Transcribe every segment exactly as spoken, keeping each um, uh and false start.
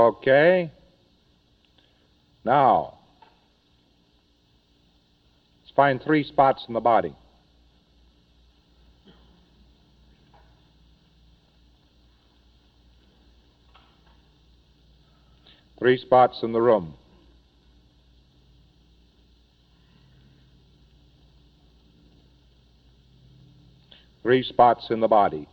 Okay. Now, let's find three spots in the body. Three spots in the room. Three spots in the body.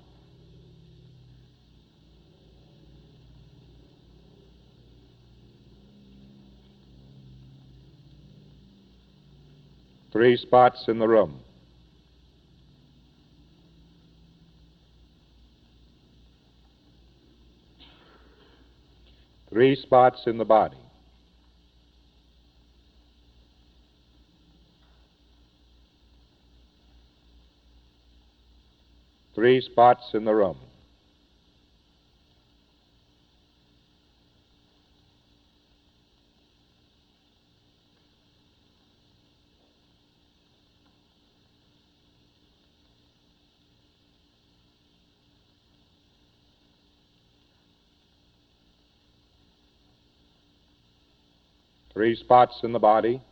Three spots in the room. Three spots in the body. Three spots in the room. Three spots in the body.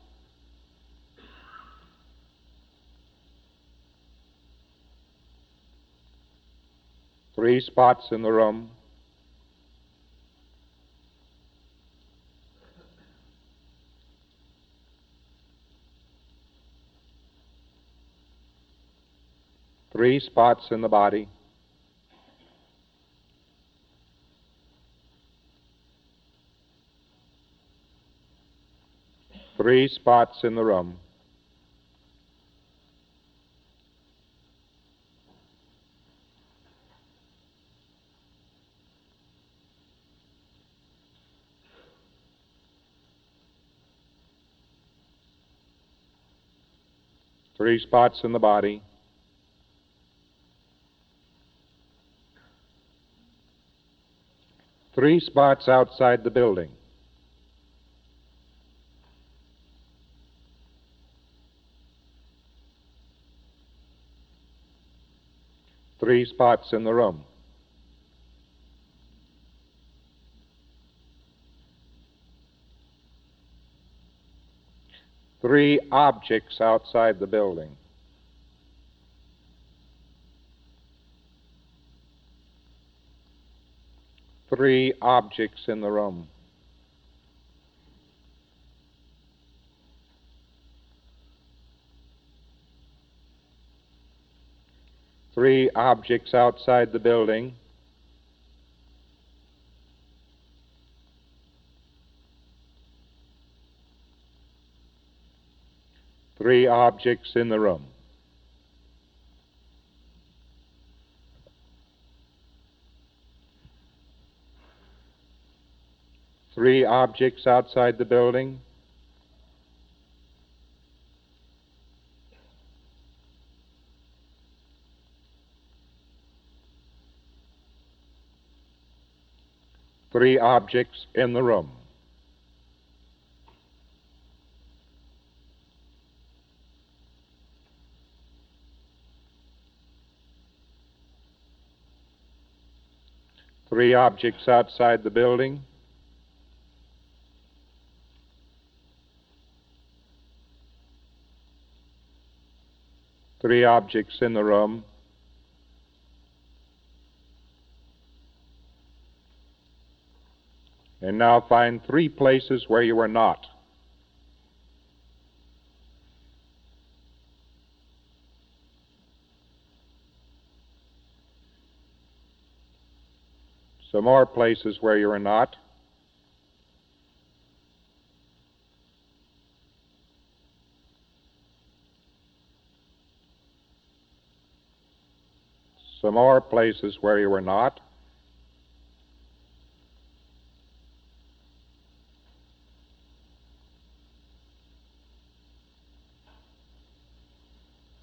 Three spots in the room. Three spots in the body. Three spots in the room. Three spots in the body. Three spots outside the building. Three spots in the room. Three objects outside the building. Three objects in the room. Three objects outside the building. Three objects in the room. Three objects outside the building. Three objects in the room. Three objects outside the building. Three objects in the room. And now find three places where you are not. Some more places where you are not. Some more places where you are not.